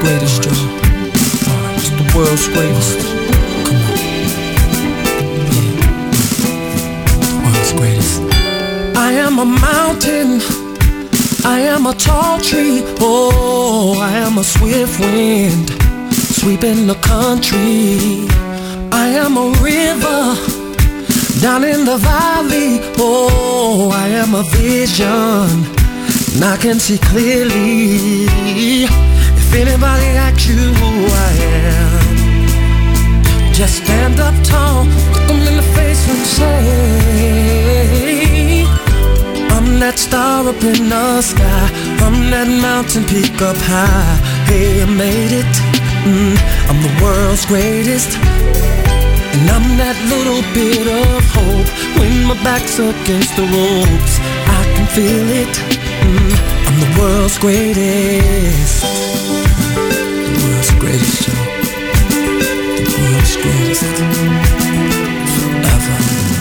greatest, Joe. It's the world's greatest. Come on. Yeah. The world's greatest. I am a mountain. I am a tall tree. Oh, I am a swift wind sweeping the country. I am a river down in the valley. Oh, I am a vision and I can see clearly. If anybody asks you who I am, just stand up tall, look them in the face and say, I'm that star up in the sky, I'm that mountain peak up high. Hey, I made it, I'm the world's greatest. And I'm that little bit of hope when my back's against the ropes. I can feel it, I'm the world's greatest. The world's greatest, Joe. The world's greatest. Forever.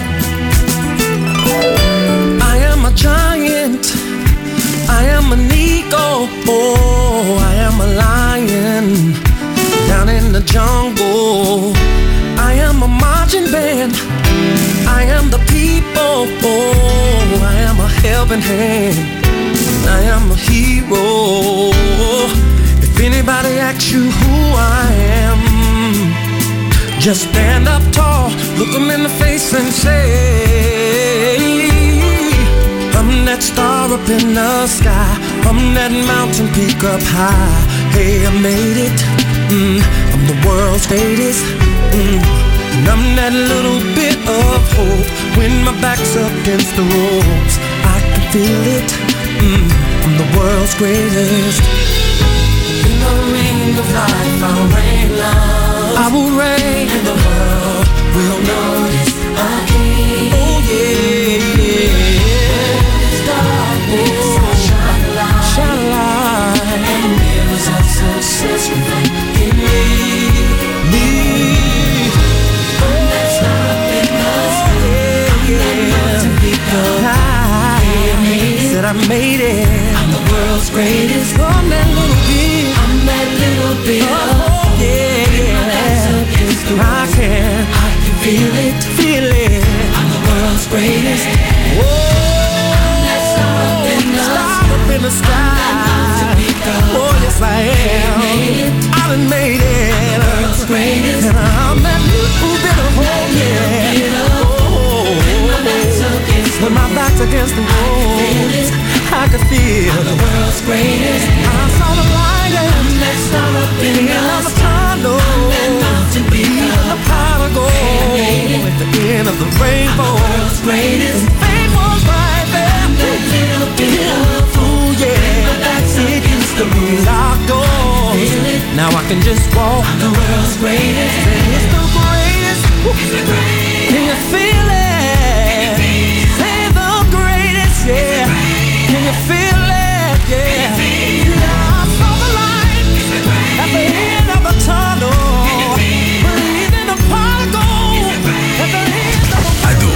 I am a giant, I am an eagle. Oh, I am a lion down in the jungle. I am a marching band, I am the people. Oh, I am a helping hand, I am a hero. If anybody asks you who I am, just stand up tall, look them in the face and say, I'm that star up in the sky, I'm that mountain peak up high. Hey, I made it, I'm the world's greatest. And I'm that little bit of hope when my back's against the ropes. I can feel it, I'm the world's greatest. In the ring of life I'll reign love, I will reign, and the world will notice a king. Oh yeah, darkness, shine a light, shine a light, and mirrors of success reflect in me. Said I made it. I'm the world's greatest. I'm that little bit. I'm that little bit. Oh yeah. I can feel it, feel it. I'm the world's greatest. Whoa. I'm that star up in the sky. Oh yes I am. I done made it. The world's greatest. And I'm that little bit of hope. Yeah. When my back's against the wall, I can feel I'm the world's greatest. I saw the light and that star up in the tunnel. I'm that mountain peak, the pot of gold at the end of the rainbow. I'm the world's greatest. And fame was right there. I'm that little bit of fool, yeah. My back's against the locked doors. Now I can just walk. I'm the world's greatest. And it's the greatest. It's the greatest. Can you feel it? Yeah, can you feel it? Yeah, I saw the light at the end of the tunnel. Believe in the pot of gold at the end of the Ado.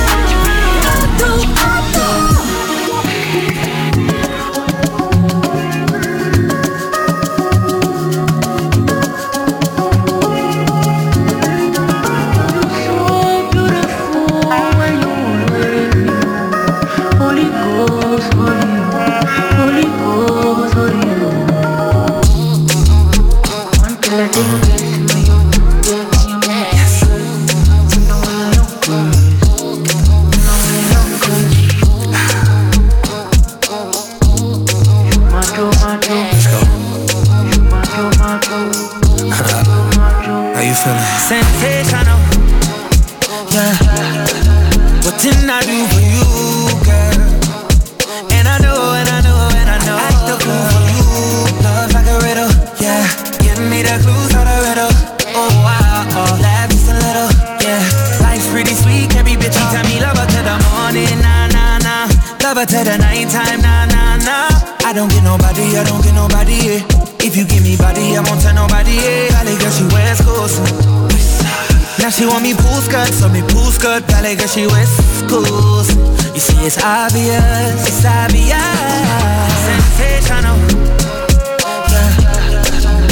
sensational, yeah. What didn't I do for you, girl? And I know, and I know, and I know. Act the fool for you, love like a riddle, yeah. Give me the clues for the riddle. Oh wow, oh, laugh just a little, yeah. Life's pretty sweet, can't be bitchy. Tell me love her to the morning, nah, nah, nah. Love her to the nighttime, nah, nah, nah. I don't get nobody, yeah. If you give me body, I won't tell nobody, yeah. Valley girl, she wears Coast. Now she want me pool skirt, so me pool skirt. Valley girl, she wears Coast. You see, it's obvious, sensational, yeah.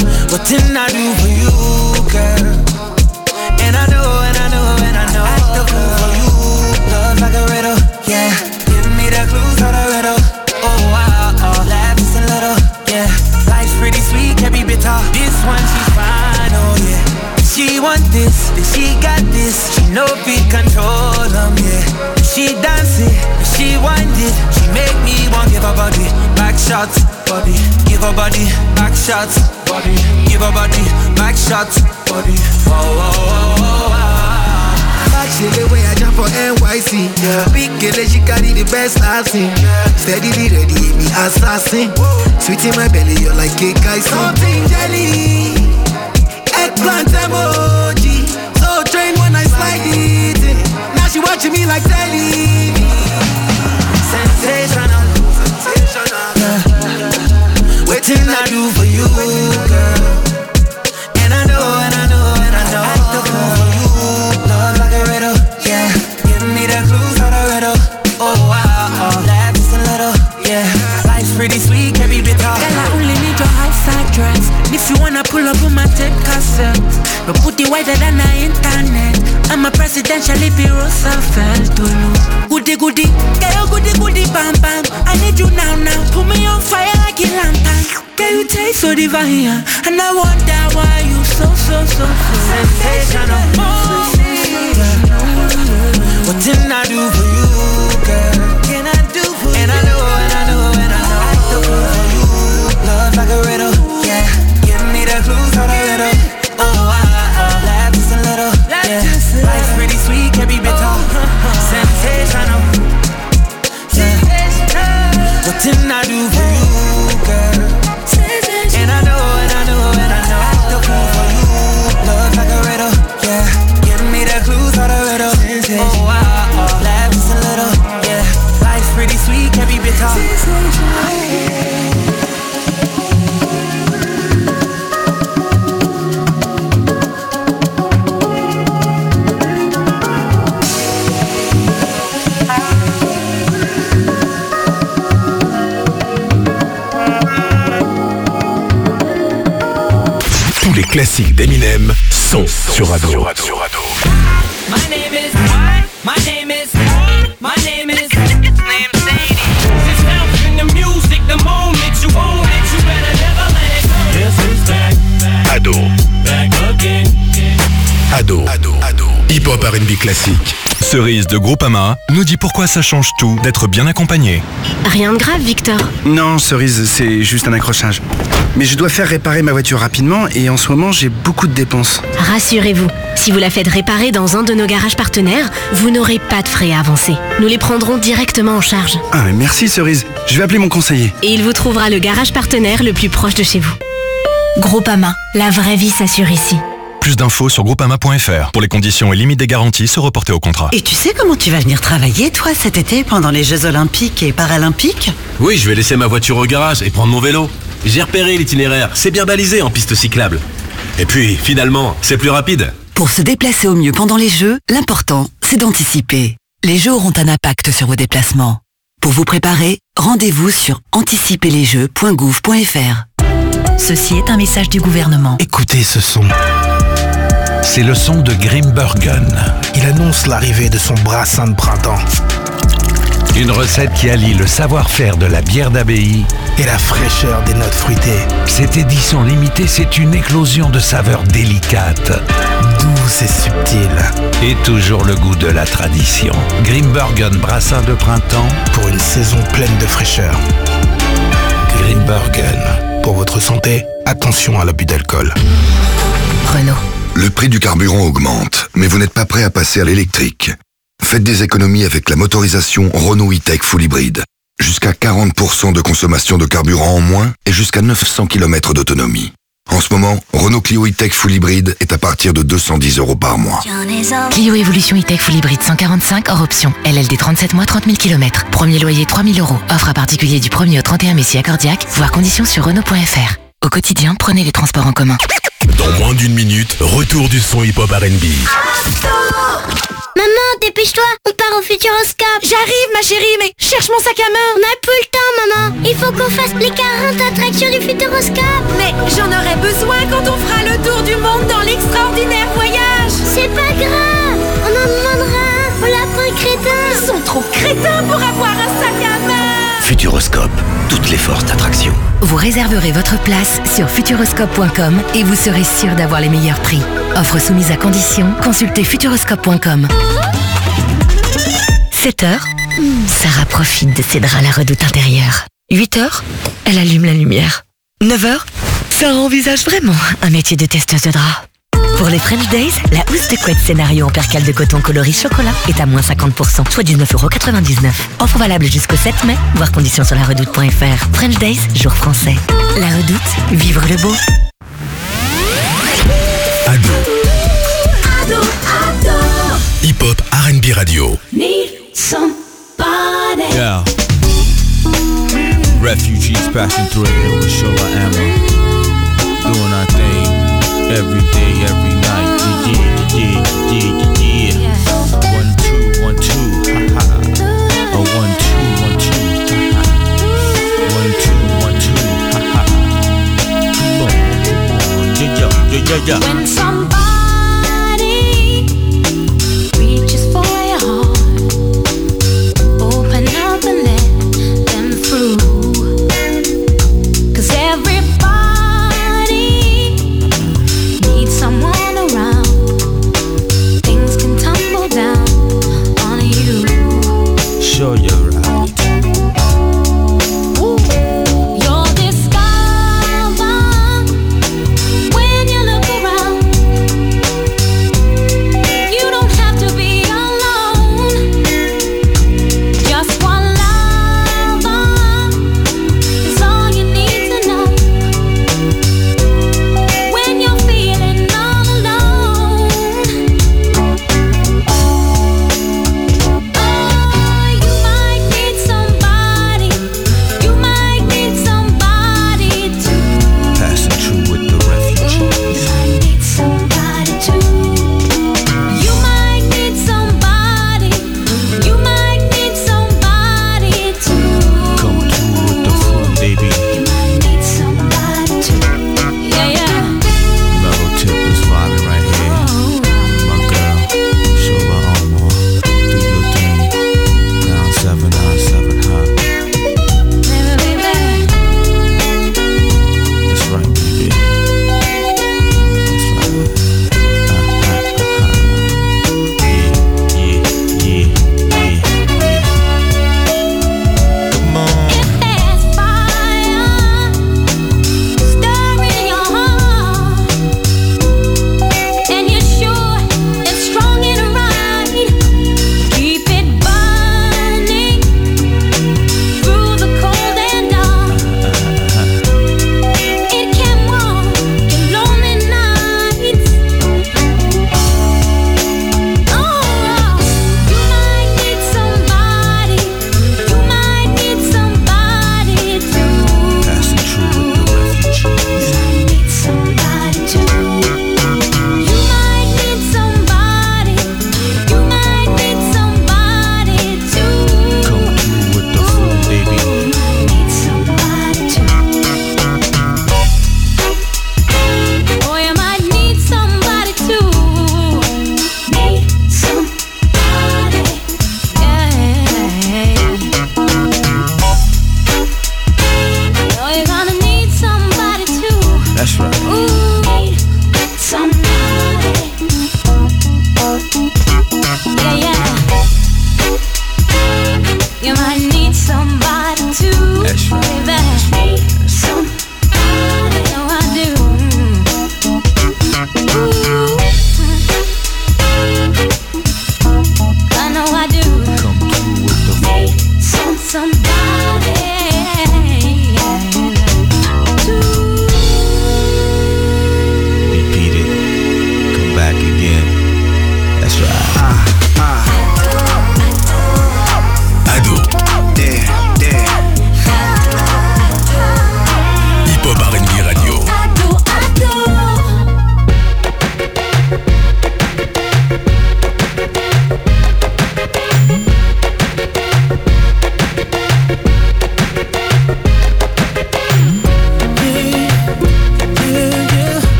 What didn't I do for you, girl? And I know, and I know, and I know. Act the fool for you, love like a riddle, yeah. Give me the clues of the riddle. Oh, wow, laugh just a little, yeah. Life's pretty sweet, can be bitter. This one she's fine, oh yeah. She want this, then she got this. She know we control them, yeah. She dance it, she wind it. She make me want give her body back shots, body. Give her body back shots, body. Give her body back shots, body. Oh, oh, oh, oh, oh. She the way I jump for NYC, yeah. Big girl, she carry the best I've seen, yeah. Steadily ready, hit me assassin. Sweet in my belly, you're like cake icing. Something jelly, eggplant emoji. So trained when I slide it in. Now she watching me like telly. Sensational, sensational, yeah. What did I do for you, girl? And I know, and I know, and I know. Act the fool for you, love like a riddle, yeah. Give me the clues of the riddle. Oh, wow, laugh just a little, yeah. Life's pretty sweet, can be bitter. Girl, I only need your outside dress. If you wanna pull up on my tape cassette, but put it wider than the internet. I'm a presidential Ivy Roosevelt. Goody goody, girl, goody goody, bam bam. I need you now, now. Put me on fire like a lantern. Girl, you taste so divine, and I wonder why you so sensational. What didn't I do for you, girl? Can I do for you? And I know, and I know, and I know. Act the fool for you, love like a riddle, yeah. Give me the clues of the riddle. Oh, laugh just a little, yeah. Life's pretty sweet, can be bitter. Sensational, yeah. What didn't I do for you, girl? And I know, and I know, and I know. Act the fool for you, love like a riddle, yeah. Give me the clues of the riddle. Oh, laugh just a little, yeah. Life's pretty sweet, can be bitter. Tous les classiques d'Eminem sont sur Ado. My name is my name is my name is Slim Shady. This house in the music, the moment you own it, you better never let it go. This is back, Ado. back again. Ado. Hip-hop R&B classique. Cerise de Groupama nous dit pourquoi ça change tout d'être bien accompagné. Rien de grave, Victor. Non, Cerise, c'est juste un accrochage. Mais je dois faire réparer ma voiture rapidement et en ce moment, j'ai beaucoup de dépenses. Rassurez-vous, si vous la faites réparer dans un de nos garages partenaires, vous n'aurez pas de frais à avancer. Nous les prendrons directement en charge. Ah, mais merci Cerise. Je vais appeler mon conseiller. Et il vous trouvera le garage partenaire le plus proche de chez vous. Groupama, la vraie vie s'assure ici. Plus d'infos sur groupama.fr. Pour les conditions et limites des garanties, se reporter au contrat. Et tu sais comment tu vas venir travailler, toi, cet été, pendant les Jeux Olympiques et Paralympiques ? Oui, je vais laisser ma voiture au garage et prendre mon vélo. J'ai repéré l'itinéraire, c'est bien balisé en piste cyclable. Et puis, finalement, c'est plus rapide. Pour se déplacer au mieux pendant les Jeux, l'important, c'est d'anticiper. Les Jeux auront un impact sur vos déplacements. Pour vous préparer, rendez-vous sur anticiperlesjeux.gouv.fr. Ceci est un message du gouvernement. Écoutez ce son. C'est le son de Grimbergen. Il annonce l'arrivée de son brassin de printemps. Une recette qui allie le savoir-faire de la bière d'abbaye et la fraîcheur des notes fruitées. Cette édition limitée, c'est une éclosion de saveurs délicates, douces et subtiles. Et toujours le goût de la tradition. Grimbergen brassin de printemps pour une saison pleine de fraîcheur. Grimbergen. Pour votre santé, attention à l'abus d'alcool. Renault. Le prix du carburant augmente, mais vous n'êtes pas prêt à passer à l'électrique. Faites des économies avec la motorisation Renault E-Tech Full Hybrid. Jusqu'à 40% de consommation de carburant en moins et jusqu'à 900 km d'autonomie. En ce moment, Renault Clio E-Tech Full Hybrid est à partir de 210 € par mois. Clio Evolution E-Tech Full Hybrid 145 hors option. LLD 37 mois, 30 000 km. Premier loyer 3 000 €. Offre à particulier du 1er au 31 mai si accordiaque. Voir conditions sur Renault.fr. Au quotidien, prenez les transports en commun. Dans moins d'une minute, retour du son hip-hop R&B. Maman, dépêche-toi, on part au Futuroscope. J'arrive ma chérie, mais cherche mon sac à main. On n'a plus le temps maman, il faut qu'on fasse les 40 attractions du Futuroscope. Mais j'en aurai besoin quand on fera le tour du monde dans l'extraordinaire voyage. C'est pas grave, on en demandera un au lapin crétin. Ils sont trop crétins pour avoir un sac à main. Futuroscope, toutes les forces d'attraction. Vous réserverez votre place sur futuroscope.com et vous serez sûr d'avoir les meilleurs prix. Offre soumise à condition, consultez futuroscope.com. 7h, Sarah profite de ses draps à la redoute intérieure. 8h, elle allume la lumière. 9h, Sarah envisage vraiment un métier de testeuse de draps. Pour les French Days, la housse de couette scénario en percale de coton coloris chocolat est à moins 50%, soit 19,99€. Offre valable jusqu'au 7 mai, voir conditions sur laredoute.fr. French Days, jour français. La Redoute, vivre le beau. Ado. Hip-hop R&B radio. Need somebody. Yeah. Refugees passing through here with Shola Amma. Doing our thing every day, every night. Yeah. 1, 2, 1, 2. Ha ha. A 1, 2, 1, 2. Ha ha. 1, 2, 1, 2. Ha ha. Come on. Yeah. When somebody reaches for your heart, open up and let them through. 'Cause everybody needs someone around. Things can tumble down on you. Sure you're right. You'll discover when you look around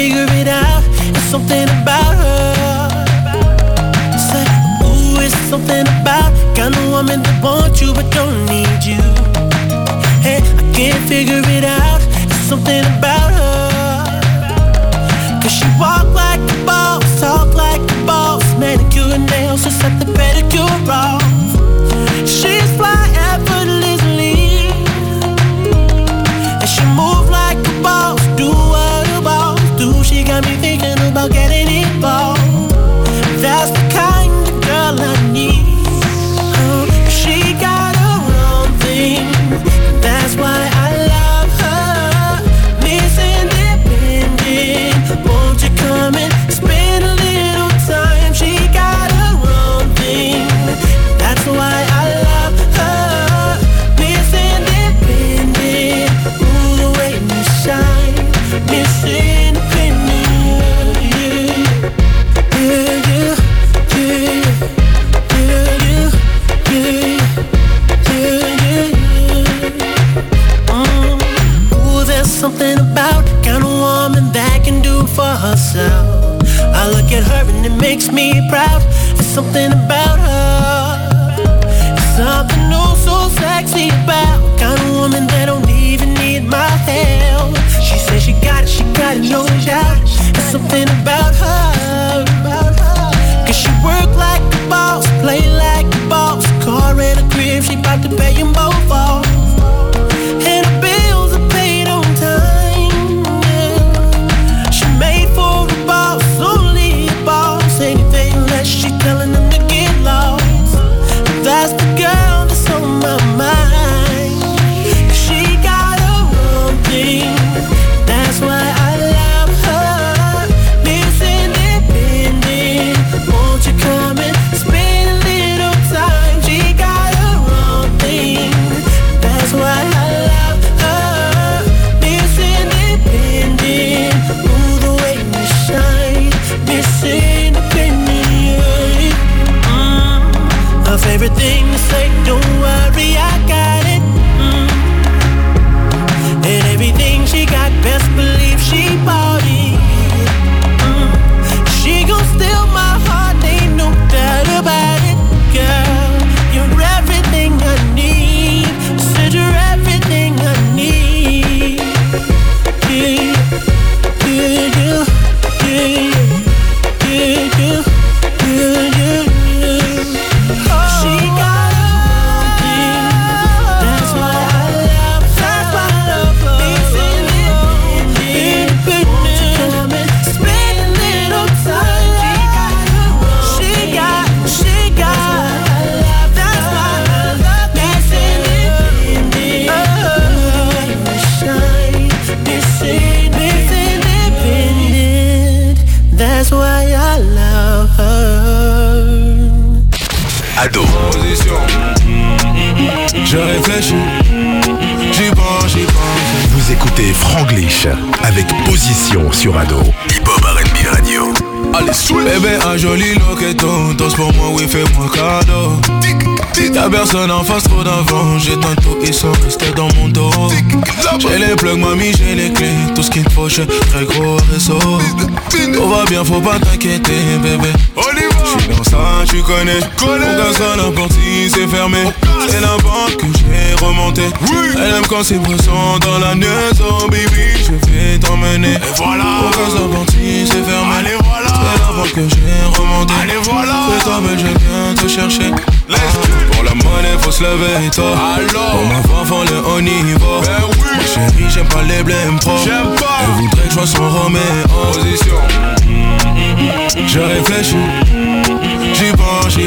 figure it out. It's something about her. Say, ooh, it's something about kind of woman that wants you but don't need you. Hey, I can't figure it out. It's something about her. Cause she walk like a boss, talk like a boss, manicure and nails, just set the pedicure off. She's fly effortlessly, and she move like a boss, do what a boss do. She got me thinking about getting involved. That's the kind of girl I need. She got her own thing, that's why I love her. Miss Independent, won't you come and spend a little time? She got her own thing, that's why I love her. Miss Independent, ooh, the way you shine. Miss Independent, yeah, yeah, yeah, yeah, yeah, yeah, yeah, yeah. Ooh, there's something about the kind of woman that can do for herself. I look at her and it makes me proud. There's something about her. There's something oh so sexy about kind of woman that don't even need my help. She says she got it, no doubt. There's something about her. Cause she work like a boss, play like a boss. Car and a crib, she bout to pay them both off. And her bills are paid on time, yeah. She made for a boss, only a boss. Anything less, she telling them to get lost. That's the girl that's on my mind. She got her own thing, that's why I love her. Miss Independent, won't you come and spend a little time? She got her own thing, that's why I love her. Miss Independent, ooh, the way you shine. Miss Independent, her favorite thing to say, don't worry, I got it. And everything she got, best believe she bought it. She gon' steal my heart, ain't no doubt about it. Girl, you're everything I need. Said you're everything I need. Yeah, yeah, yeah, yeah, yeah, yeah, yeah, yeah. She got her own thing, that's why I love her. That's why I love her. Miss Independent, won't you come and spend a little time? She got, that's why I love Miss Independent. Shine, Miss Independent, that's why I love her. Ado. Position. Je réfléchis. J'y pense. Vous écoutez Franglish avec Position sur Ado. Hip-Hop R&B Radio. Allez, bébé, un joli loqueton. Danse pour moi, oui, fais-moi cadeau. Y'a personne en face, trop d'avant. J'éteins tout, ils sont restés dans mon dos. J'ai les plugs, mamie, j'ai les clés. Tout ce qu'il me faut, j'ai très gros réseau. Tout va bien, faut pas t'inquiéter, bébé. J'suis dans ça, tu connais. Aucun son n'importe si c'est fermé. C'est la banque que j'ai remonté. Elle aime quand c'est pressant dans la maison, baby. Je vais t'emmener. Aucun son n'importe si c'est fermé. C'est la banque que j'ai remonté. Fais-toi belle, je viens te chercher. Pour la monnaie, faut se lever tôt. Pour ma femme, le haut niveau. Ma chérie, j'aime pas les blèmes pro. Elle voudrait que je sois son Roméo. Position. Je réfléchis. J'y pense.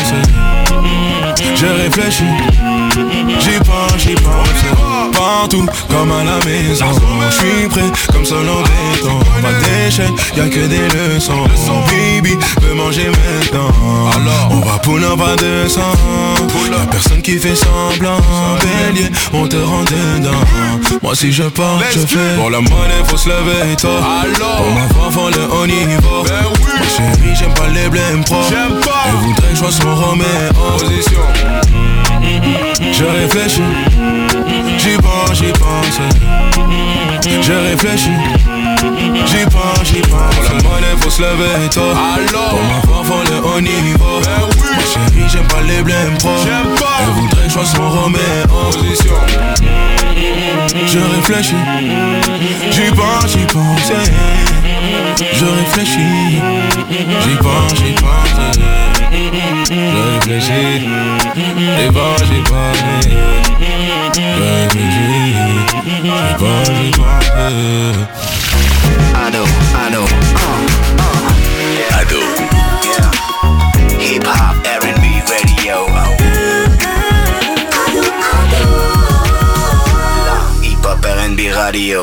Je réfléchis. J'y pense. Partout, comme à la maison. J'suis prêt, comme seul en béton. Pas d'échec, y'a que des leçons. Baby, veux manger maintenant. On va pouler pas de sang. Y'a personne qui fait semblant. Bélier, on te rend dedans. Moi si je pars, je fais. Pour la monnaie, faut se lever tôt. Pour ma femme, le haut niveau. Ma chérie, j'aime pas les blèmes pro. Elle voudrait que je sois son Roméo. Position. Je réfléchis. J'y pense. Je réfléchis. J'y pense. Pour la monnaie, faut se lever tôt. Pour ma femme, faut le haut niveau. Ma chérie, j'aime pas les blèmes pro. Elle voudrait que je sois son Roméo. Je réfléchis. J'y pense. Je réfléchis. J'y pense. Je réfléchis. J'y pense. Je réfléchis. J'y pense. Ado. Yeah. Hip hop R&B radio. Hip hop R&B radio.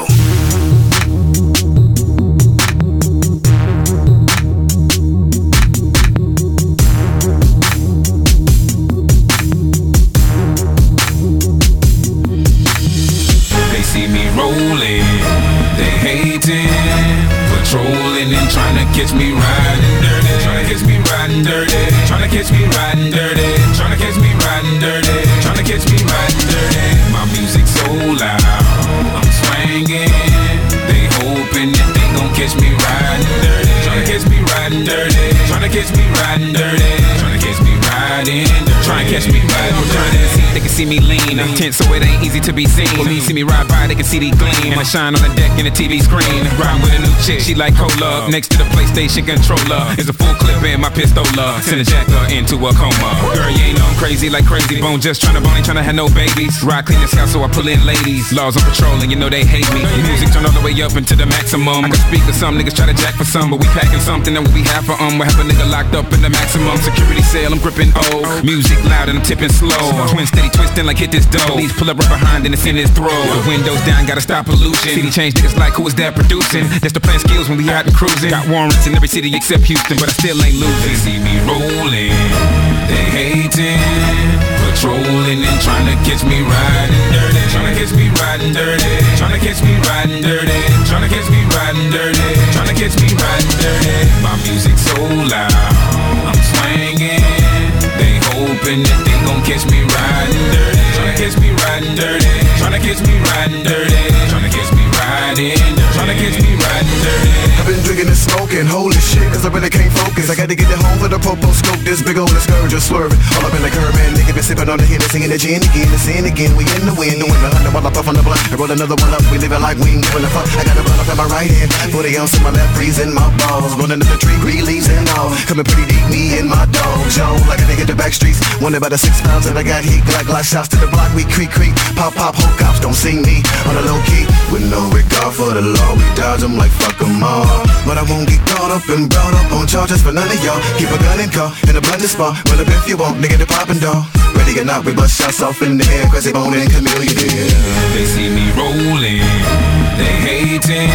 They see me rolling, they hating, patrolling and trying to catch me riding dirty, trying to catch me riding dirty, trying to catch me riding dirty, trying to catch me riding dirty, trying to catch me riding dirty. My music so loud, I'm swinging, they hoping that they gon' catch me riding dirty, trying to catch me riding dirty, trying to catch me riding dirty, trying to catch me riding dirty, trying to catch me riding dirty. They can see me lean, tense so it ain't easy to be seen. When they see me ride by, they can see the gleam. I shine on the deck in the TV screen. Ride with a new chick, she like cola. Next to the PlayStation controller is a full clip in my pistola. Send a jacker into a coma. Girl, you ain't know I'm crazy like Crazy Bone. Just tryna bone, ain't tryna have no babies. Ride clean this house so I pull in ladies. Laws on patrol and you know they hate me. The music turn all the way up into the maximum. I can speak to some niggas try to jack for some, but we packing something that we have for We have a nigga locked up in the maximum security cell. I'm gripping O. Music loud and I'm tipping slow. Twin steady twisting like hit this dough. Please pull up right behind and it's in his throat. The windows down, gotta stop pollution. City change niggas like who is that producing? That's the plan skills when we out and cruising. Got warrants in every city except Houston, but I still ain't losing. They see me rolling, they hating, patrolling and trying to catch me riding dirty, trying to catch me riding dirty, trying to catch me riding dirty, trying to catch me riding dirty, trying to catch me riding dirty. My music so loud, I'm swinging, they hoping that they gon' catch me riding dirty, trying to catch me riding dirty, trying to catch me riding dirty, trying to catch me riding dirty, trying to catch me riding dirty. I've been drinking and smoking, holy shit, cause I really can't focus. I gotta get it home for the popo scope, this big old scourge just swerving. All up in the curb, man, nigga been sipping on the Henny, singing the gin again, the sin again. We in the wind, doing the 100 while I puff on the blunt. I roll another one up, we living like we ain't giving a fuck. I got a blunt up in my right hand, 40 ounce in my left, freezing my balls. Running up the tree, green leaves and all. Coming pretty deep, me and my dog, Joe. Like a nigga the back streets, wondering about the 6 pounds that I got heat. Glock shots to the block, we creak, pop, whole cops don't see me. On the low key, with no regard for the law, we dodge them like fuck them all. But I won't get caught up and brought up on charges for none of y'all. Keep a gun in car, in a blended spot. Run up if you want, nigga, the poppin' dog. Ready or not, we bust shots off in the air. Crazy Bone and Chameleon, yeah. They see me rolling, they hating,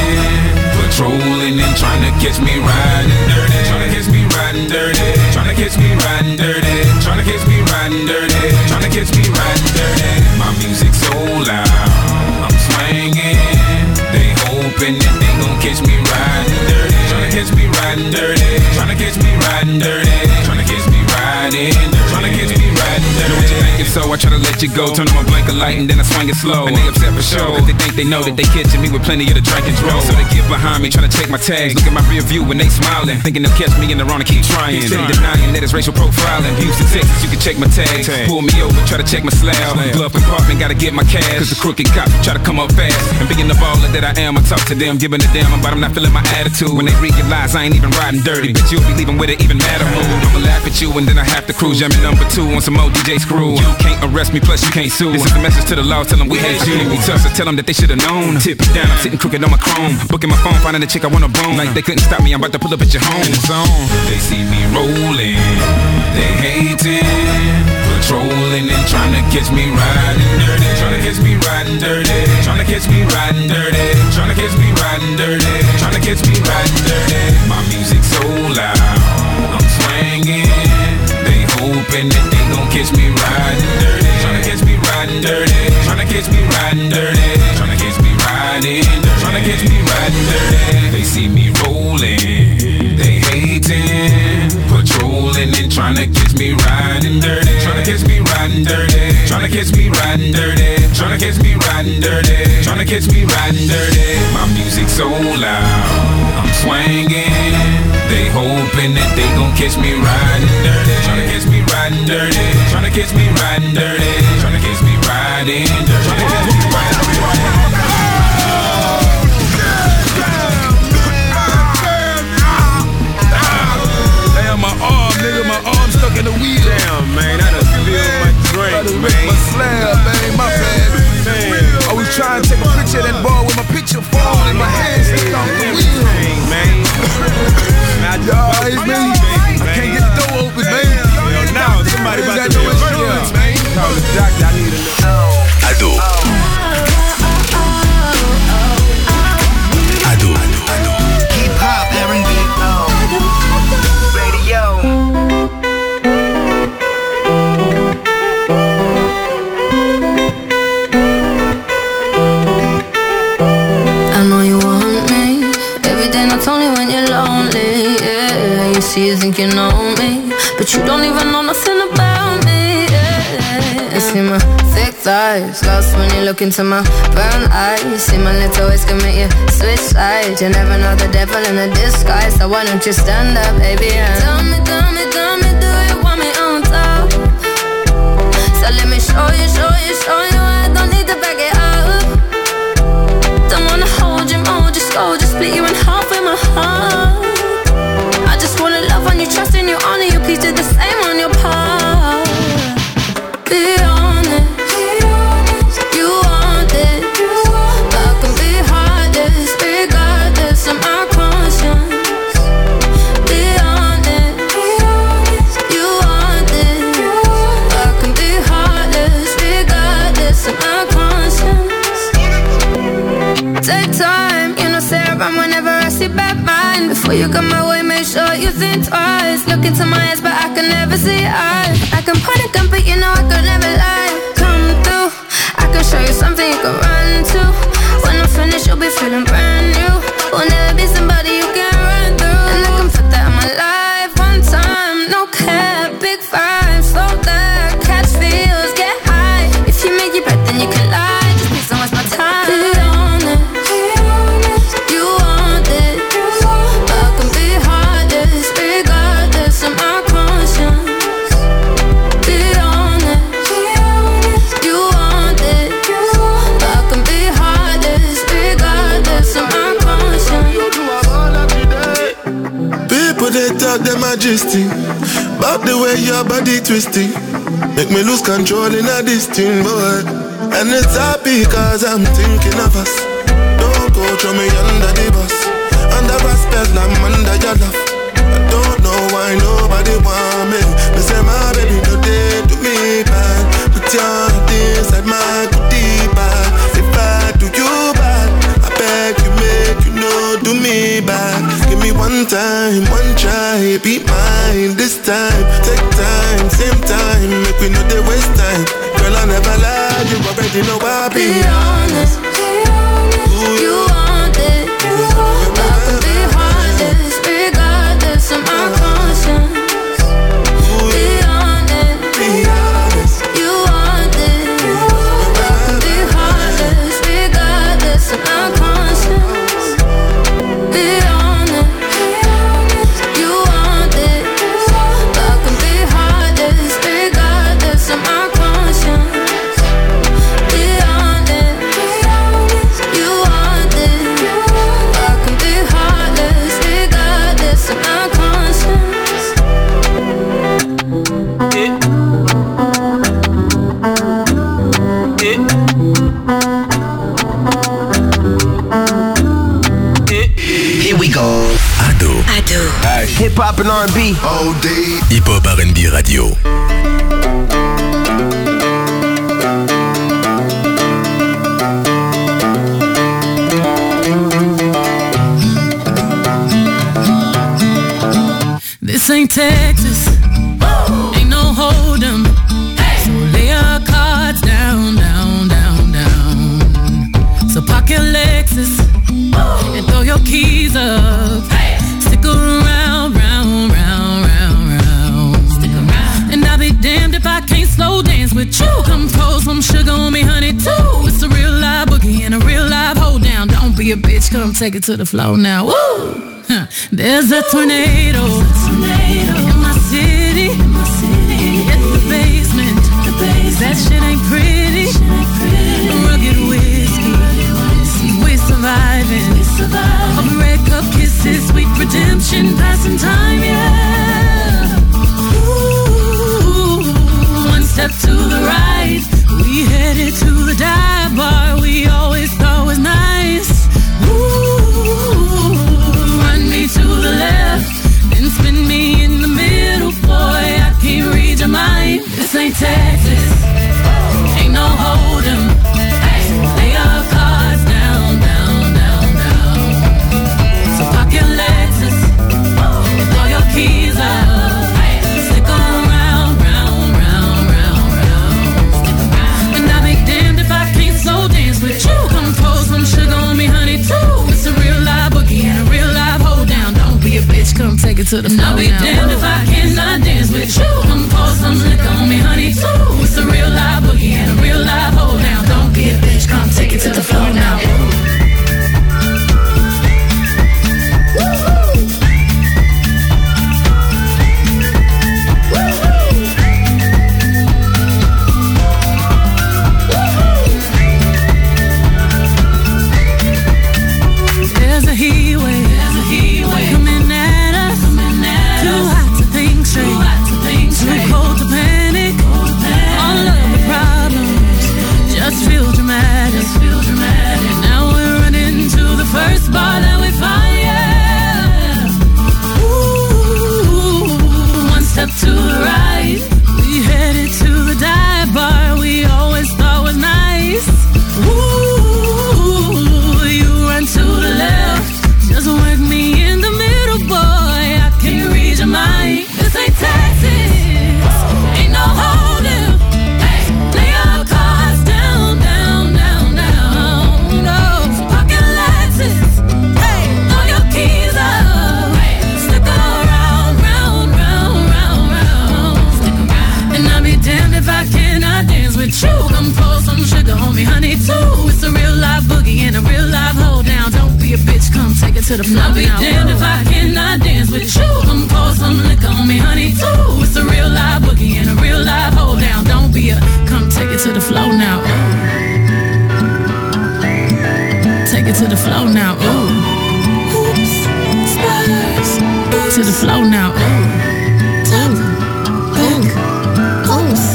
patrolling and trying to catch me riding dirty, trying to catch me riding dirty, trying to catch me riding dirty, trying to catch me riding dirty, trying to catch me riding dirty. My music so loud, I'm swinging, they hoping that they gon' catch me riding dirty, trying to catch me riding dirty, trying to catch me riding dirty, trying to catch me riding dirty, trying to catch me riding dirty. Know what you thinking, so I try to let you go. Turn on my blinker light and then I swing it slow. And they upset for sure, cause they think they know that they catching me with plenty of the drink and drove. So they get behind me, trying to take my tags. Look at my rear view when they smiling, thinking they'll catch me in the wrong and keep trying. Steady denying that it's racial profiling. Houston, Texas, you can check my tags. Pull me over, try to check my slab. Glove compartment, gotta get my cash. Cause the crooked cop try to come up fast. And being the baller that I am, I talk to them, giving a damn about them not feeling my attitude. When they realize I ain't even riding dirty, but you'll be leaving with an even madder mood. I'ma laugh at you and then I have to cruise. Jamming number 2 on some more DJ Screw. You can't arrest me, plus you can't sue. This is the message to the law, tell them we hate you. We tough, so tell them that they should've known. Tip it down, I'm sitting crooked on my chrome. Booking my phone, finding a chick I wanna bone. Like they couldn't stop me, I'm about to pull up at your home. In the zone. They see me rolling, they hating, patrolling and trying to catch me riding dirty, trying to catch me riding dirty, trying to catch me riding dirty, trying to catch me riding dirty, trying to catch me riding dirty. My music so loud, I'm swinging, they hoping that they gon' catch me riding dirty, trying to catch me riding dirty, trying to catch me riding dirty, trying to catch me riding dirty, trying to catch me riding dirty. They see me rolling, they hating, patrolling and trying to catch me riding dirty, trying to catch me riding dirty, trying to catch me riding dirty, trying to catch me riding dirty, trying to catch me riding dirty. My music so loud, swangin'. They hoping that they gon' catch me riding dirty. Tryna catch me riding dirty. Tryna catch me riding dirty. Tryna catch me riding dirty. Tryna catch me riding dirty. My arm, nigga, my arm stuck in the wheel. Damn, man, I done spilled my drink, man. My slab, man, my bad. Man. I was trying to take a picture of that ball with my picture falling in my hands stuck off the wheel. Man, y'all, it's me. I can't get the door open, man. Now somebody about to be insurance, man. Call the doctor, I need a little. Ado. Ado. Hip hop, R&B, radio. I know you want me every day, not only when you're lonely. Yeah, you see, you think you know me, but you don't even know nothing about me. Yeah, you see my thick thighs, lost when you look into my brown eyes. See my little ways can make you switch sides. You never know the devil in a disguise, so why don't you stand up, baby? And tell me, do you want me on top? So let me show you. I don't need to back it up. Don't wanna hold you, mold you, scold you, split you in half with my heart. I just wanna love on you, trust in you, honor you, please do the same on your part. Be honest, you want it. I can be heartless, regardless of my conscience. Be honest, you want it. I can be heartless, regardless of my conscience. Take time, you know, say around whenever I see bad mind. Before you come my way, make sure you think twice. Look into my eyes, but I can never see eyes. I can point a gun, but you know I could never lie. Come through, I can show you something you can run to. When I'm finished, you'll be feeling brand new. Will never be somebody you can run through. And I can put that in my life one time. No cap, big vibe, slow that, catch feels, get high. If you make your breath, then you can lie. Just please don't waste my time. Be honest, you want it. I can be heartless, regardless of my conscience. Be honest, you want it. I can be heartless, regardless of my conscience. People they talk their majesty about the way your body twisting. Make me lose control in a this thing, boy. And it's happy cause I'm thinking of us. Don't go throw me under the bus. Under respect, I'm under your love. I don't know why nobody want me. Me say my baby, no they do me bad. Put your heart inside my goodie bag. If I do you bad, I beg you make you know do me bad. Give me one time, one try, be mine this time. Take time, same time, make we know they waste time. Girl, I never lie, you already know I be honest. You want it. I can be heartless, regardless of my conscience. Be honest, you want it. I can be heartless, regardless of my conscience. Be honest, you want it. I can be heartless, regardless of my conscience. Be honest, you want it. I can be heartless, regardless of my conscience. Here we go. Ado. Hip hop and R&B. All day. Hip Hop R&B Radio. This ain't Texas, ain't no hold'em. So lay your cards down. So park your Lexus and throw your keys up. Stick around, round. And I'll be damned if I can't slow dance with you. Come pour some sugar on me, honey, too. It's a real live boogie and a real live hold down. Don't be a bitch, come take it to the floor now. Woo! There's a tornado in my city. It's the basement. That shit ain't pretty. Rugged whiskey. We're surviving. Of red cup kisses, sweet redemption, passing time, yeah. Ooh, one step to the right, we headed to the dive bar we always thought was nice. Ooh, run me to the left, then spin me in the middle, boy, I can't read your mind. This ain't Texas, ain't no hold'em. Hey, lay your cards down, down, down, down. So park your Lexus, and throw your keys up. Hey, stick around, round, round, round, round. And I'll be damned if I can't slow dance with you. Come pour some sugar on me, honey, too. It's a real live boogie and a real live hold down. Don't be a bitch, come take it to the floor. I'll be damned if I cannot dance with you. Come pour some liquor on me, honey, too. It's a real live boogie and a real live hold down. Don't be a bitch, come take it to the floor now. There's a heat wave coming at us. Too hot to think straight, too cold to panic. All of the problems just feel dramatic. Now we're running to the first bar that we find, yeah. Ooh, one step to the right, we headed to the dive bar we always thought was nice. Ooh, you run to the left, just work me in the middle, boy, I can't read your mind. This ain't Texas, ain't no hold'em. Hey, lay your cards down, down, down, down. No, pocket Lexus, hey, throw your keys up. Hey, stick around, round, round, round, round. And I'll be damned if I cannot dance with you. Come pour some sugar on me, honey, too. It's a real live boogie and a real live hold down. Don't be a bitch, come take it to the floor. I'll be damned if I cannot dance with you. Come pour some liquor on me, honey, too. It's a real live boogie and a real live hold down. Don't be a, come take it to the floor now. Take it to the floor now. Ooh. Oops, spurs. To the floor now. Top, back, close.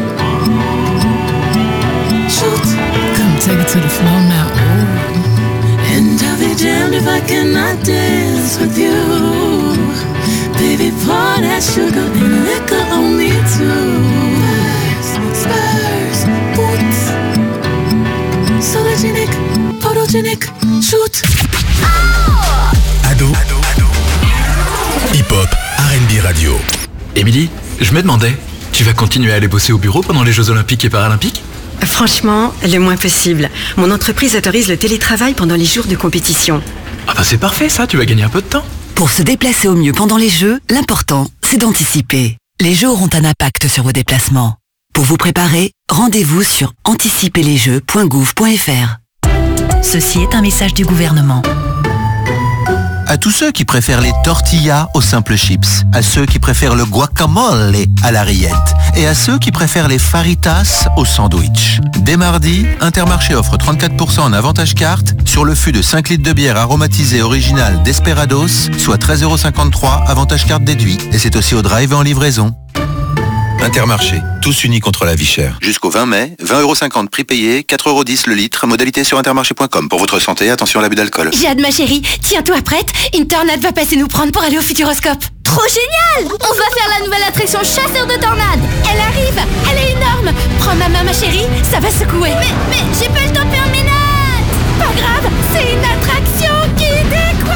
Shoot. Come take it to the floor now. And I'll be damned if I cannot dance with you. Baby, pour that sugar and liquor on me too. Spurs, boots. Sologenic, photogenic, shoot. Ado. Hip-hop, R&B radio. Émilie, je me demandais, tu vas continuer à aller bosser au bureau pendant les Jeux Olympiques et Paralympiques ? Franchement, le moins possible. Mon entreprise autorise le télétravail pendant les jours de compétition. Ah bah c'est parfait ça, tu vas gagner un peu de temps. Pour se déplacer au mieux pendant les Jeux, l'important, c'est d'anticiper. Les Jeux auront un impact sur vos déplacements. Pour vous préparer, rendez-vous sur anticiperlesjeux.gouv.fr. Ceci est un message du gouvernement. À tous ceux qui préfèrent les tortillas aux simples chips, à ceux qui préfèrent le guacamole à la rillette et à ceux qui préfèrent les faritas au sandwich. Dès mardi, Intermarché offre 34% en avantage carte sur le fût de 5 litres de bière aromatisée originale Desperados, soit 13,53€ avantage carte déduit. Et c'est aussi au drive et en livraison. Intermarché, tous unis contre la vie chère. Jusqu'au 20 mai, 20,50€ prix payé, 4,10€ le litre, modalité sur intermarché.com. Pour votre santé, attention à l'abus d'alcool. J'ai hâte, ma chérie, tiens-toi prête, une tornade va passer nous prendre pour aller au Futuroscope. Trop génial! On va faire la nouvelle attraction chasseur de tornades. Elle arrive, elle est énorme. Prends ma main, ma chérie, ça va secouer. Mais j'ai pas le temps de faire mes notes. Pas grave, c'est une attraction qui décoiffe.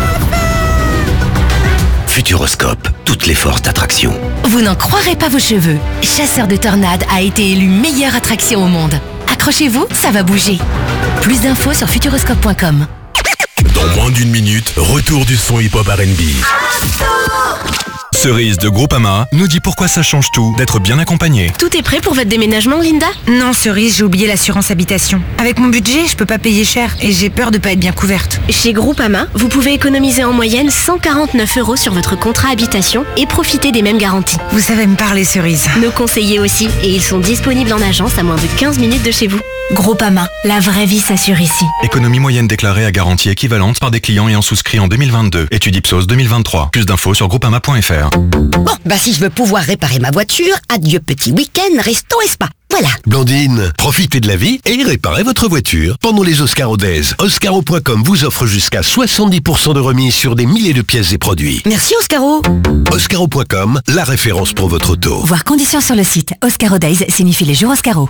Futuroscope, toutes les forces d'attraction. Vous n'en croirez pas vos cheveux. Chasseur de tornades a été élu meilleure attraction au monde. Accrochez-vous, ça va bouger. Plus d'infos sur futuroscope.com. Dans moins d'une minute, retour du son hip-hop R&B. Cerise de Groupama nous dit pourquoi ça change tout d'être bien accompagné. Tout est prêt pour votre déménagement, Linda? Non, Cerise, j'ai oublié l'assurance habitation. Avec mon budget, je peux pas payer cher et j'ai peur de pas être bien couverte. Chez Groupama, vous pouvez économiser en moyenne 149 € sur votre contrat habitation et profiter des mêmes garanties. Vous savez me parler, Cerise. Nos conseillers aussi, et ils sont disponibles en agence à moins de 15 minutes de chez vous. Groupama, la vraie vie s'assure ici. Économie moyenne déclarée à garantie équivalente par des clients ayant souscrit en 2022. Étude Ipsos 2023. Plus d'infos sur groupama.fr. Bon, si je veux pouvoir réparer ma voiture, adieu petit week-end, resto et spa. Voilà. Blandine, profitez de la vie et réparez votre voiture. Pendant les Oscaro Days, Oscaro.com vous offre jusqu'à 70% de remise sur des milliers de pièces et produits. Merci Oscaro. Oscaro.com, la référence pour votre auto. Voir conditions sur le site. Oscaro Days signifie les jours Oscaro.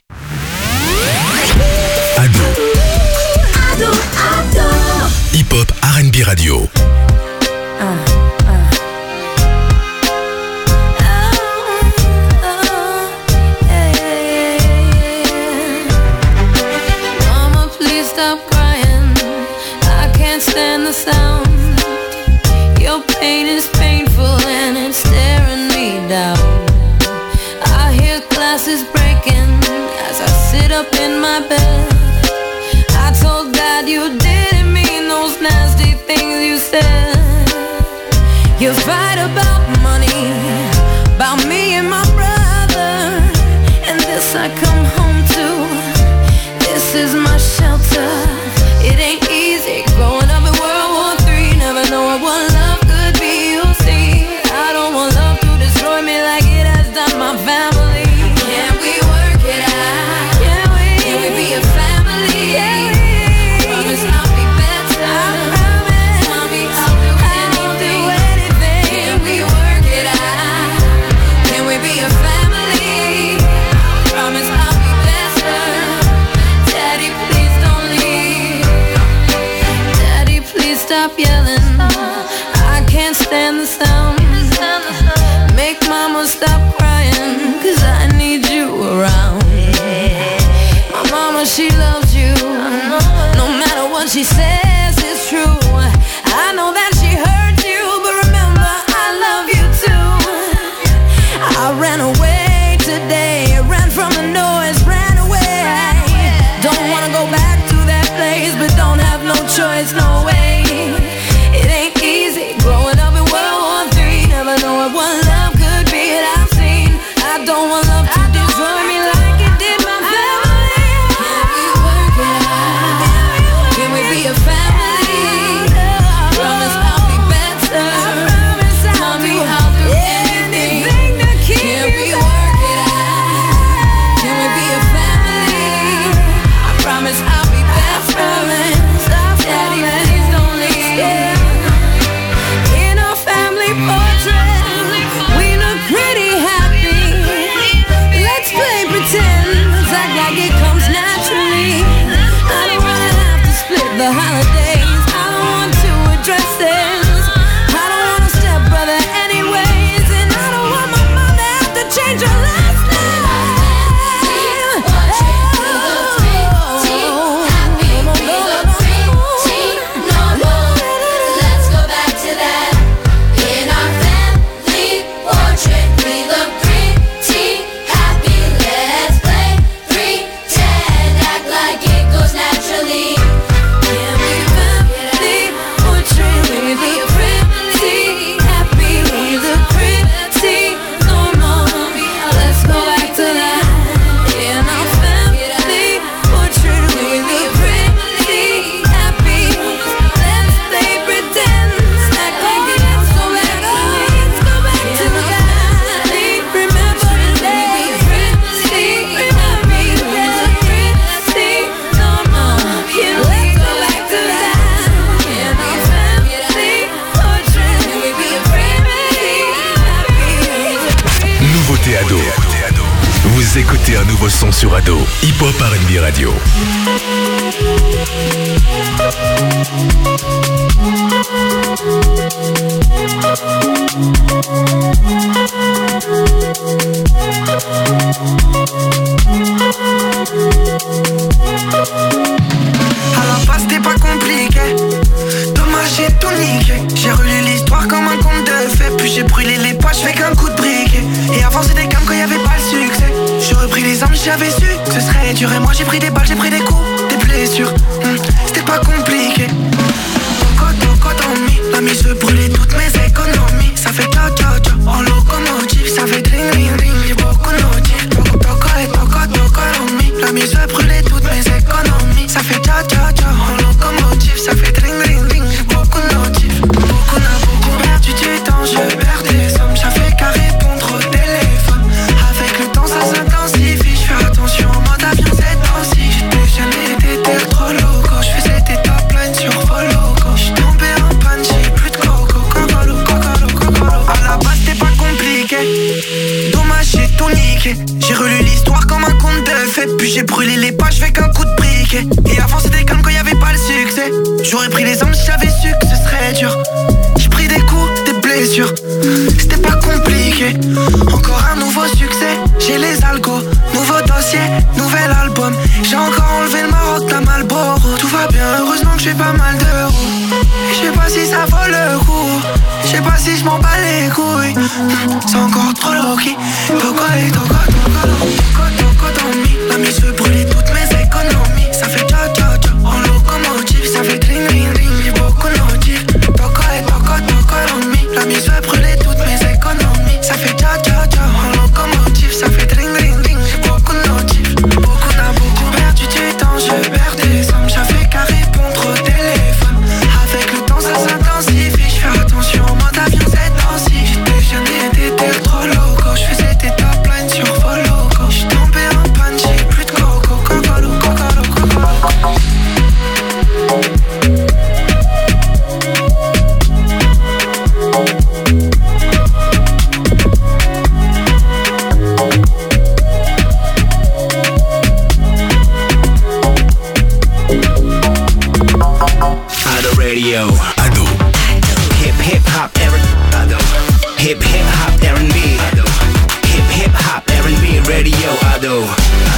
Ado. Hip-hop R&B radio. Mama, please stop crying. I can't stand the sound. Your pain is painful and it's staring me down. I hear glasses breaking as I sit up in my bed. I told God you didn't mean those nasty things you said. You fight about money, about me and my brother, and this I come home to. This is my shelter. It ain't easy growing up in World War III, never knowing what love could be. You'll see, I don't want love to destroy me like it has done my family. Can we work it out? Can we be a family? Promise I'll be better. Mommy, I'll do anything. Can we work it out? Can we be a family? Promise I'll be better. Daddy, please don't leave. Daddy, please stop yelling. I can't stand the sound. Make mama stop crying, 'cause I need you around. My mama, she loves you. No matter what she says, it's true. I know that she hurt you, but remember, I love you too. I ran away today, ran from the noise, ran away. Don't wanna go back to that place, but don't have no choice, no way. It ain't easy growing up in World War III, never knowing what love could be that I've seen. I don't want love to destroy me like it did my family. Can we work it out? Can we be a family? Promise I'll be better. Mommy, I'll do anything. Can we work it out? Can we be a family? I promise I'll be better. Daddy, please don't leave. In our family portrait, we look pretty happy. Let's play pretend, act like it comes naturally. I don't wanna have to split the holidays. I don't want to address this. I don't want a stepbrother anyways, and I don't want my mom to have to change her last name. Let's go back to that. In our family portrait, we look pretty happy. Let's play pretend, act like it goes naturally. Can we family portrait? We look pretty happy. We look pretty normal. Let's go back to that. In our family portrait, we look pretty happy. Let's play pretend, act like it goes so back. Let's go back to that. Remember today. Pretty happy. We look pretty normal. Let's go back to that. In our family portrait, we be pretty happy. Nouveauté Ado. Vous écoutez un nouveau son sur Ado. Hip-hop R&B radio. À la base c'était pas compliqué. Dommage j'ai tout niqué. J'ai relu l'histoire comme un conte de fées. Puis j'ai brûlé les poches, fait si j'avais su que ce serait dur. Et moi j'ai pris des balles, j'ai pris des coups, des blessures. C'était pas compliqué. Toco dans mi, la mise veut brûler toutes mes économies. Ça fait tcha tcha tcha en locomotive. Ça fait dring dring dring, j'ai beaucoup de notifs. Toco dans mi, la mise veut brûler toutes mes économies. Ça fait tcha tcha tcha en locomotive. Ça fait dring dring dring, j'ai beaucoup de notifs. Beaucoup perdu du temps, je perds des sommes. Ça fait qu'à répondre au téléphone. Avec le temps ça s'intensifie. Je fais attention en mode avion cette temps-ci. J'étais jamais des terres trop loco. Je faisais des top lines sur Voloco. J'suis tombé en panne, j'ai plus de coco. Cocolo. À la base c'était pas compliqué. Dommage j'ai tout niqué. J'ai relu l'histoire comme un conte de fées. Puis j'ai brûlé les pages avec un coup de briquet. Et avant c'était calme quand y'avait pas le succès. J'aurais pris les armes si j'avais su que ce serait dur. J'ai pris des coups, des blessures. C'était pas compliqué. Encore un nouveau succès. J'ai les algos, nouveau dossier, nouvel album. J'ai encore enlevé le Maroc d'un Malboro. Tout va bien, heureusement que j'ai pas mal d'euros. Je sais pas si ça vaut le coup. Je sais pas si je m'en bats les couilles. C'est encore trop low-key. Toco dans mi. La mise veut brûler toutes mes économies. Ça fait tcha tcha tcha en locomotive. Ça fait dring dring dring, j'ai beaucoup de notifs. Toco dans mi. La mise veut brûler toutes mes économies. Ça fait tcha tcha tcha en locomotive. Ça fait dring dring dring, j'ai beaucoup de notifs. Beaucoup perdu du temps, je perds des sommes. J'avais qu'à répondre au téléphone. Avec le temps ça s'intensifie. Je fais attention en mode avion cette temps-ci. J'étais jamais des terres trop loco. Je faisais des top lines sur Voloco. J'suis tombé en panne, j'ai plus de coco. Cocolo. Radio. Ado. Hip hop Ado. Hip hop R&B. Ado. Hip hop R&B radio. Ado.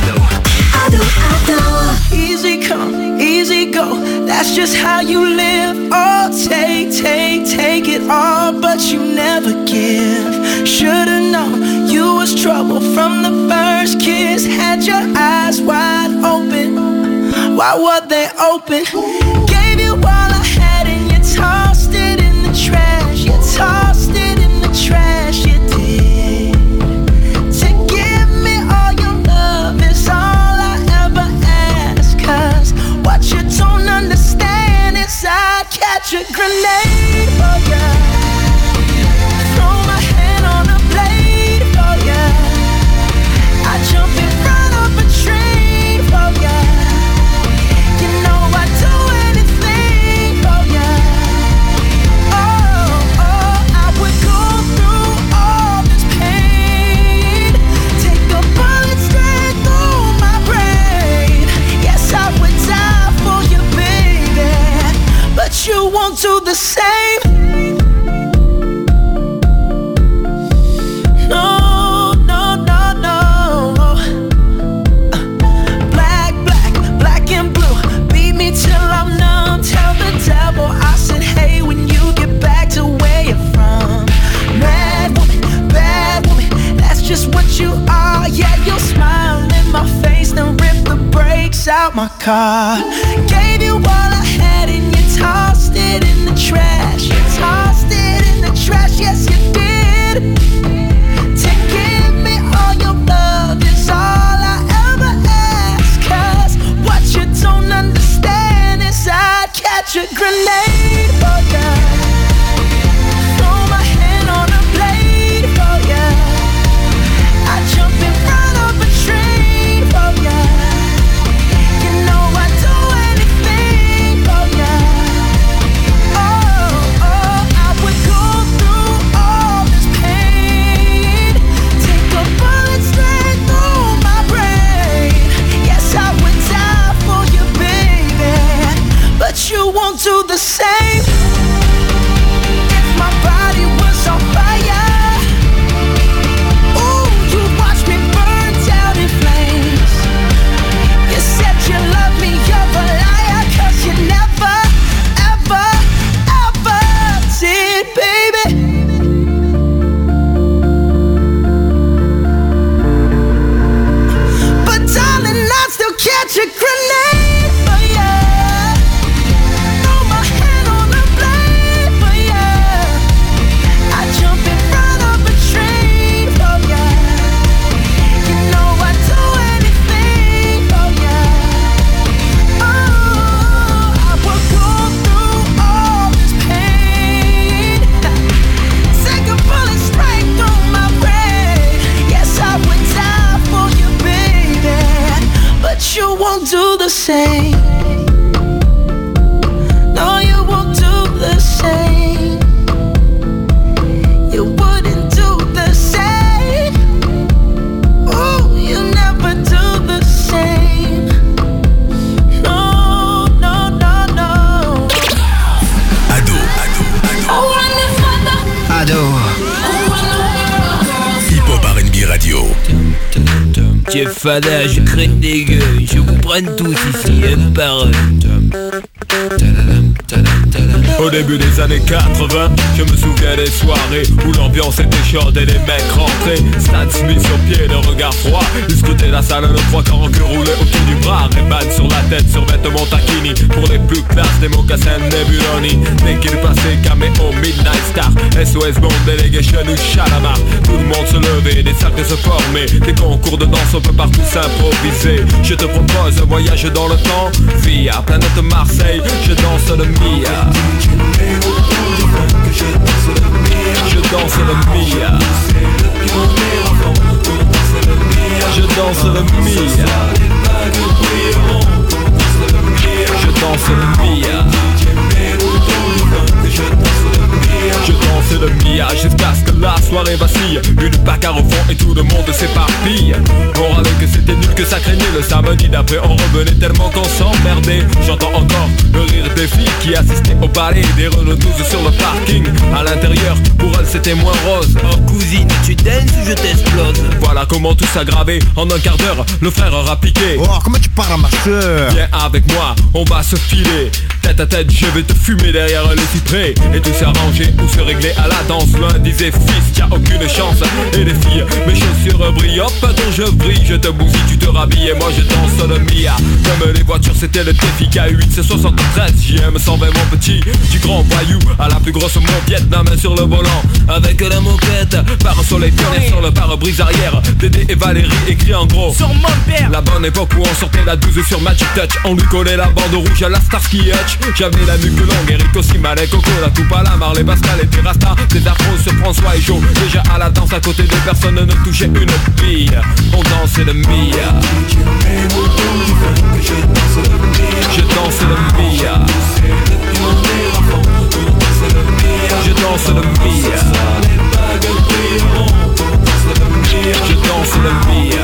Easy come, easy go. That's just how you live. Oh, take it all, but you never give. Should've known you was trouble from the first kiss. Had your eyes wide open. Why were they open? Gave you all I had and you tossed it in the trash. You tossed it in the trash, you did. To give me all your love is all I ever ask. Cause what you don't understand is I'd catch a grenade for ya. Throw my hand on a blade for ya. I jump in front of a train for ya. You know I'd do anything for ya. Oh, I would go through all this pain. Take a bullet straight through my brain. Yes, I would die for you, baby. But you won't do the same. No. Black and blue. Beat me till I'm numb. Tell the devil I said, hey, when you get back to where you're from. Mad woman, bad woman, that's just what you are. Yeah, you'll smile in my face, then rip the brakes out my car. Gave you all I had and you tossed it in the trash. You tossed it in the trash, yes you did. To give me all your love is all I ever ask. Cause what you don't understand is I'd catch a grenade for ya. Throw my hand on a blade for ya. I jump in front of a train for ya. You know I'd do anything for ya. the same. No, you won't do the same. You wouldn't do the same. Oh, you never do the same. No, no, no, no. Ado. Hip-hop R&B radio. Jeff Fada, je crête des gueules, je vous prends tous ici, un par un. Au début des années 80, je me souviens des soirées où l'ambiance était chaude et les mecs rentraient. Stan Smith sur pied, le regard froid. Ils scrutaient la salle, le 3 quarts en queue roulé autour du bras. Ray-Ban sur la tête, sur vêtements taquini. Pour les plus classes, des mocassins Nebuloni. Dès qu'il passait, caméo, Midnight Star, SOS Bond, Delegation ou Chalamar. Tout le monde se levait, des cercles se formaient. Des concours de danse, on peut partout s'improviser. Je te propose un voyage dans le temps via planète Marseille, je danse le Mia. Je danse le Mia. Je danse le Mia. Je danse le Mia. Je danse le Mia jusqu'à ce que la soirée vacille. Une bagarre au fond et tout le monde s'éparpille. On râlait que c'était nul, que ça craignait. Le samedi d'après on revenait tellement qu'on s'emmerdait. J'entends encore le rire des filles qui assistaient au ballet des Renault 12 sur le parking. À l'intérieur, pour elles c'était moins rose. Oh cousine, tu danses ou je t'explose? Voilà comment tout s'aggravait. En un quart d'heure, le frère aura piqué. Oh, comment tu parles à ma soeur? Viens avec moi, on va se filer. Tête à tête, je vais te fumer derrière les cyprès. Et tout s'arranger ou se régler à la danse. L'un disait fils, y'a aucune chance. Et les filles, mes chaussures brillent. Hop, dont je brille, je te bousille, tu te rhabilles. Et moi je danse le Mia. Comme les voitures, c'était le défi K8, c'est 73. JM 120 mon petit, du grand voyou à la plus grosse moquette, la main sur le volant. Avec la moquette, par un soleil pionnier sur le pare-brise arrière. Dédé et Valérie écrit en gros sur mon père. La bonne époque où on sortait la 12 sur Magic Touch. On lui collait la bande rouge à la Starsky Hutch. J'avais la nuque longue, Eric aussi, Malek, Coco, la coupe à la Marley, Pascal et Rasta. Des afros sur François et Joe. Déjà à la danse à côté de personne ne touchait une bille. On dansait le Mia. Je danse le Mia. Je danse le Mia. Je danse le Mia.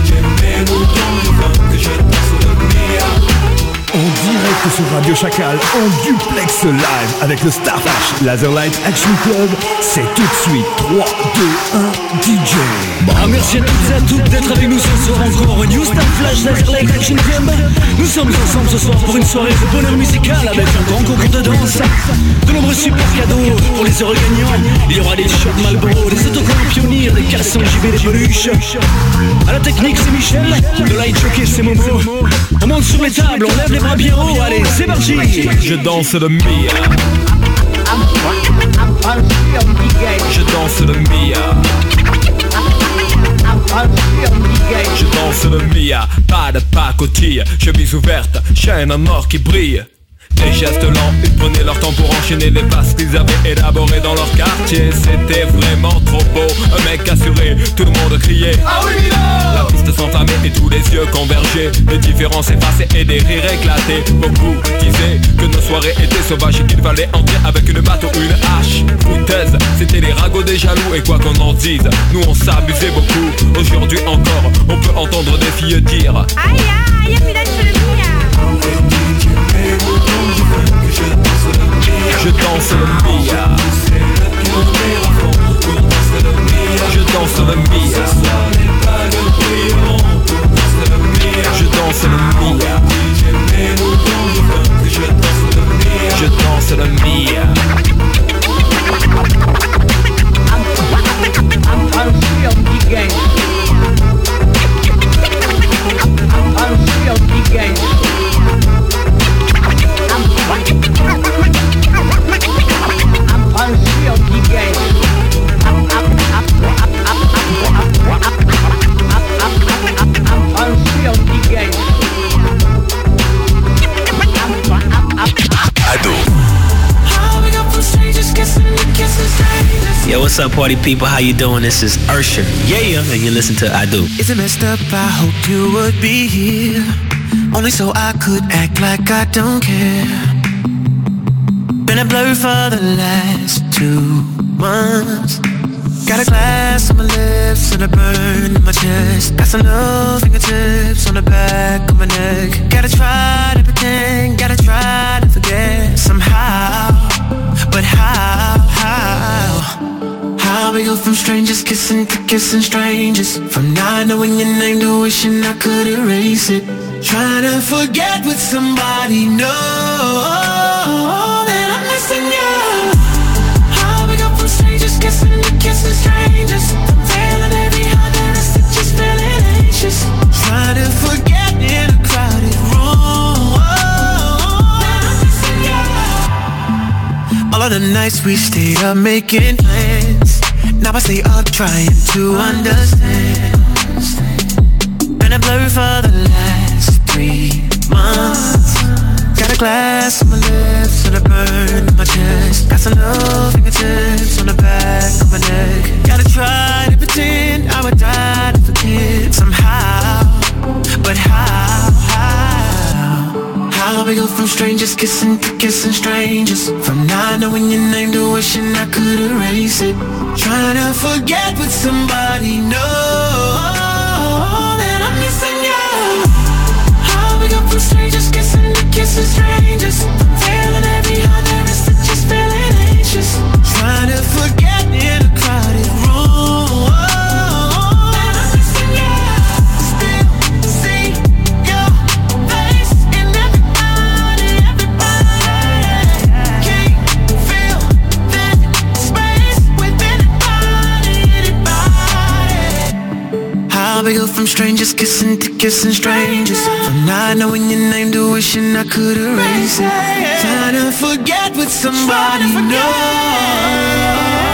En direct sur Radio Chacal, en duplex live avec le Starflash Laserlight Action Club, c'est tout de suite 3, 2, 1, DJ. Merci à toutes et à toutes d'être avec nous ce soir encore au New Starflash Laserlight Action Club. Nous sommes ensemble ce soir pour une soirée de bonheur musical avec un grand concours de danse, de nombreux super cadeaux pour les heureux gagnants. Il y aura des shots Malboro, des autocollants pionniers, des cassons JB, des peluches. À la technique c'est Michel, de light jockey c'est Momo. On monte sur les tables, on lève les bras bien haut, allez c'est parti. Je danse le Mia. Je danse le Mia. Je danse le Mia. Pas de pacotille, chemise ouverte, chaîne en or qui brille. Des gestes lents, ils prenaient leur temps pour enchaîner les passes qu'ils avaient élaborées dans leur quartier. C'était vraiment trop beau, un mec assuré, tout le monde criait ah oui là. La piste s'enflammait et tous les yeux convergeaient. Les différences effacées et des rires éclatés. Beaucoup disaient que nos soirées étaient sauvages et qu'il fallait entrer avec une batte ou une hache. Foutaise, c'était les ragots des jaloux et quoi qu'on en dise, nous on s'abusait beaucoup. Aujourd'hui encore, on peut entendre des filles dire aïe aïe, y'a plus d'être le Mia. Je danse le Mia. Je danse le Mia. Je danse le Mia. Je danse le Mia. Yo, what's up, party people? How you doing? This is Ursher. Yeah, and you listen to I Do. Is it messed up? I hope you would be here. only so I could act like I don't care. Been a blur for the last 2 months. Got a glass on my lips and a burn in my chest. Got some little fingertips on the back of my neck. Gotta try to pretend, gotta try to forget somehow. But how we go from strangers kissing to kissing strangers, from not knowing your name to wishing I could erase it. Trying to forget with somebody, know that I'm missing you. How we go from strangers kissing to kissing strangers, feeling every heart there is to just feeling anxious. Trying to forget in a crowded room that I'm missing you. All of the nights we stayed up making plans, now I stay up trying to understand. Been a blur for the last 3 months. Got a glass on my lips and a burn in my chest. Got some little fingertips on the back of my neck. Gotta try to pretend I would die to forget somehow. But how we go from strangers kissing to kissing strangers, from not knowing your name to wishing I could erase it. Trying to forget with somebody, know that I'm missing you. How we go from strangers kissing to kissing strangers, feeling every heart there is to just feeling anxious. Trying to forget in a crowded room that I'm missing you. Still see your face in everybody. Can't feel that space with anybody. How we go from strangers kissing to kissing strangers, from not knowing your name to wishing I could erase it. Trying to forget with somebody, know